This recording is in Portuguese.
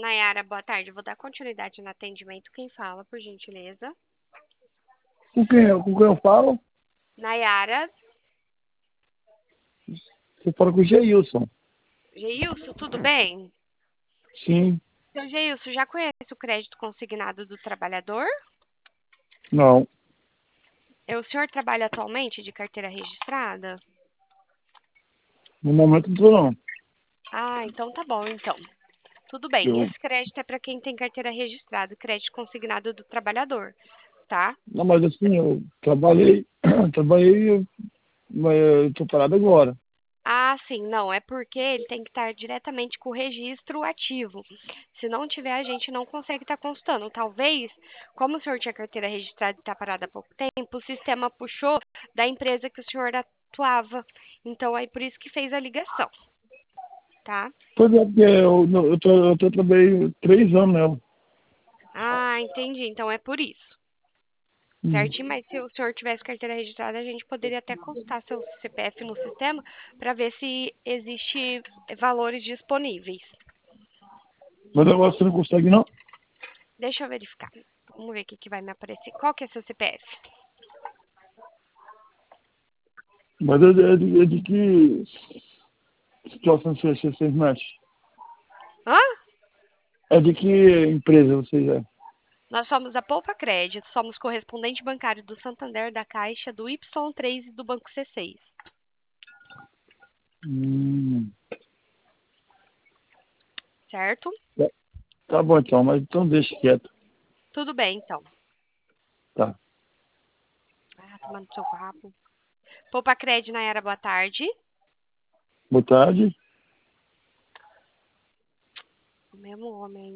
Nayara, boa tarde. Vou dar continuidade no atendimento. Quem fala, por gentileza? Com quem eu falo? Nayara. Você fala com o Geilson. Geilson, tudo bem? Sim. Seu Geilson, já conhece o crédito consignado do trabalhador? Não. O senhor trabalha atualmente de carteira registrada? No momento não tô, não. Ah, então tá bom, então. Tudo bem. Eu... Esse crédito é para quem tem carteira registrada, crédito consignado do trabalhador, tá? Não, mas assim, eu trabalhei, mas eu tô parado agora. Ah, sim, não, é porque ele tem que estar diretamente com o registro ativo. Se não tiver, a gente não consegue estar consultando. Talvez, como o senhor tinha carteira registrada e está parado há pouco tempo, o sistema puxou da empresa que o senhor atuava. Então, é por isso que fez a ligação, tá? Pois é, porque eu trabalhei 3 anos nela. Ah, entendi. Então, é por isso. Hum. Certinho, mas se o senhor tivesse carteira registrada, a gente poderia até consultar seu CPF no sistema para ver se existe valores disponíveis. Mas agora você não consegue, não? Deixa eu verificar. Vamos ver o que que vai me aparecer. Qual que é seu CPF? Mas é de que situação vocês mexem? Hã? É de que empresa vocês é? Nós somos a Poupa Crédito, somos correspondente bancário do Santander, da Caixa, do Y3 e do Banco C6. Hum. Certo? Tá, tá bom então, mas então deixa quieto. Tudo bem, então. Tá. Ah, tomando seu papo. Poupa Crédito, Nayara, boa tarde. Boa tarde. O mesmo homem.